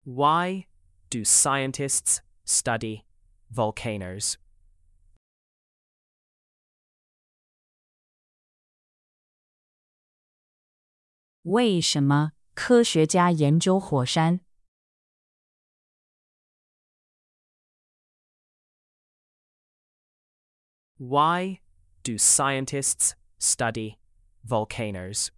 Why do scientists study volcanoes? 为什么科学家研究火山？ Why do scientists study volcanoes?